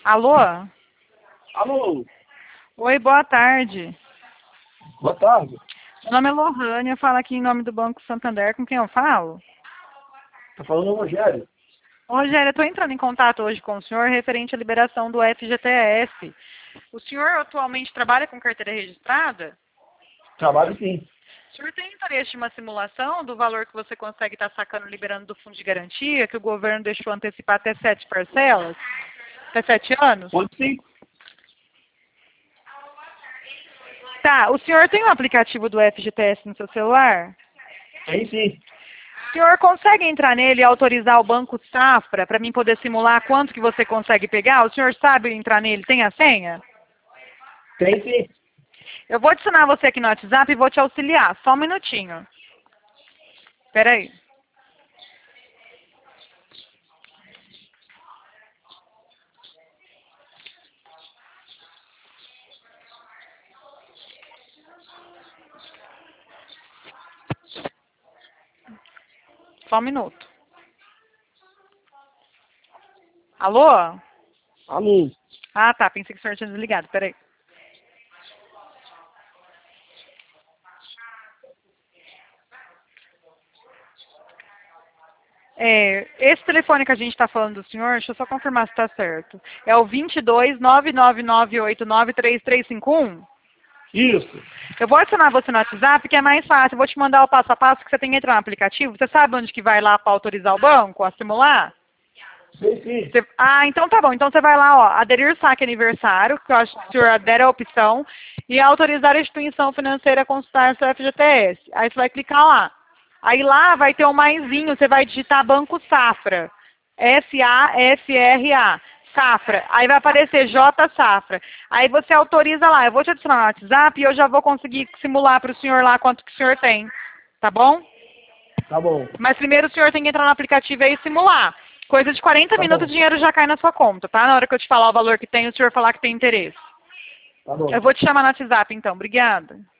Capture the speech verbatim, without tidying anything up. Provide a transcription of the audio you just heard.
Alô? Alô, Oi, boa tarde. boa tarde. Meu nome é Lohane, eu falo aqui em nome do Banco Santander. Com quem eu falo? Tá falando o Rogério. Ô, Rogério, eu estou entrando em contato hoje com o senhor referente à liberação do F G T S. O senhor atualmente trabalha com carteira registrada? Trabalho sim. O senhor tem interesse em uma simulação do valor que você consegue estar sacando liberando do fundo de garantia, que o governo deixou antecipar até sete parcelas? Até sete anos? Pode sim. Tá, o senhor tem um aplicativo do F G T S no seu celular? Tem sim. O senhor consegue entrar nele e autorizar o Banco Safra para mim poder simular quanto que você consegue pegar? O senhor sabe entrar nele? Tem a senha? Tem sim. Eu vou adicionar você aqui no WhatsApp e vou te auxiliar. Só um minutinho. Espera aí. Só um minuto. Alô? Alô. Ah, tá. Pensei que o senhor tinha desligado. Espera aí. É, esse telefone que a gente está falando do senhor, deixa eu só confirmar se está certo. É o vinte e dois, nove nove nove oito nove três três cinco um? Isso. Eu vou adicionar você no WhatsApp, que é mais fácil. Eu vou te mandar o passo a passo que você tem que entrar no aplicativo. Você sabe onde que vai lá para autorizar o banco, a simular? Sei sim. Você- Ah, então tá bom. Então você vai lá, ó, aderir saque aniversário, que eu acho que o senhor adere a opção, e autorizar a instituição financeira a consultar seu F G T S. Aí você vai clicar lá. Aí lá vai ter um maisinho, você vai digitar Banco Safra. S A F R A. Safra. Aí vai aparecer J Safra. Aí você autoriza lá. Eu vou te adicionar no WhatsApp e eu já vou conseguir simular para o senhor lá quanto que o senhor tem. Tá bom? Tá bom. Mas primeiro o senhor tem que entrar no aplicativo aí e simular. Coisa de quarenta Tá minutos bom. o dinheiro já cai na sua conta, tá? Na hora que eu te falar o valor que tem, o senhor falar que tem interesse. Tá bom. Eu vou te chamar no WhatsApp então. Obrigada.